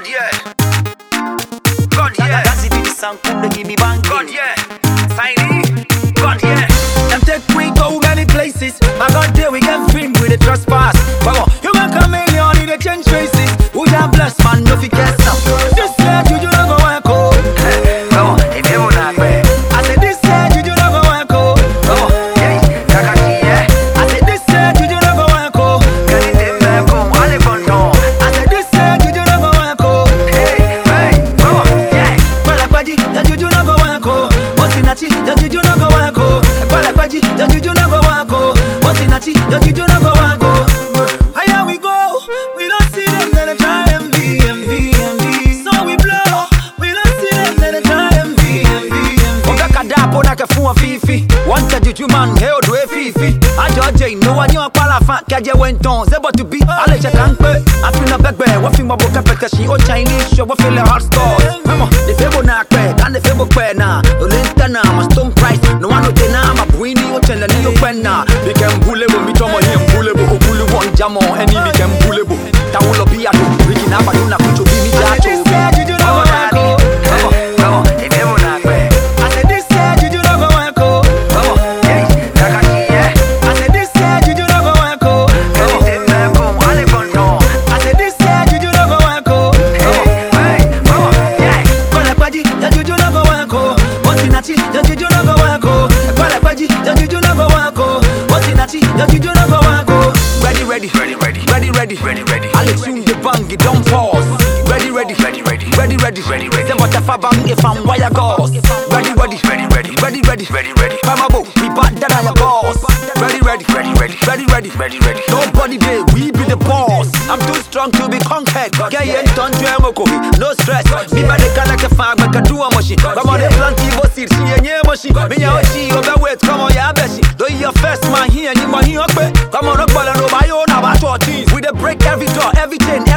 God, yeah. God, yeah. That's if it's some cool, give me bang. God, yeah. Signy. God, yeah. Them take we go many places. My God, there we get film with a trespass. Come on, you can come in here, need a change faces. Who ya bless, man, no fi guess now. This year, you don't go work, oh. Come on, if you wanna pay. I said this year, you don't go work, oh. Come on, yeah. Kakashi, yeah. I said this year, you don't go work, oh. Can you tell me come all the control? I said this year, you don't go work, oh. Hey, hey, come on, yeah. Kwala kwaji, ya juju no go work, oh. Osinachi, ya juju no go work, oh. Kwala kwaji, ya juju no go work, oh. Osinachi, ya juju no go work, oh. Here we go, we don't see them, then they try envy. So we blow, we don't see them, then they try envy. Oga kadapo na kefuwa fifi. Want a juju man, heo dwe fifi. Ajo J, no one you pala fan, kaje went on. Zebo to be, ale chekanpe. I feel no begbe, wafi maboka pekashi. O Chinese show, wafi le hard stores. Mama, the febo na kwe, and the febo kwe na. Olenta na, ma stone price. No one no tena, ma buini o chela ni o kwena. We can bule bo, mi tomo him bule bo. Bule one jamo, any we can bule bo. Tawulo biya do, wiki na ba do na kucho bini jacho. Come on, daddy. Come on, if you wanna pay. I said this year, juju no go work, oh. Come on, yeah. Kakashi, yeah. I said this year, juju no go work, oh. Can you tell me come all the control? I said this year, juju no go work, oh. Hey, hey, come on, yeah. Kwala kwaji, ya juju no go work, oh. Osinachi, ya juju no go work, oh. Kwala kwaji, ya juju no go work, oh. Osinachi, ya juju no go work, oh. Ready. Alex, you the bang, it don't pause. Ready. Say what if I bang if I'm wire goes. Ready. Mama bo, we bad that I your boss. Ready. Nobody there, we be the boss. I'm too strong to be conquered. Get in turn to Emoko, no stress. Me by the can like a fag, but can do a machine. Come on, the plenty of seeds, see a machine. Me ya ochi, overweight, come on, ya beshi. Do your first man here, you man here, come on, up, and over your own about 14. We the break every door, everything.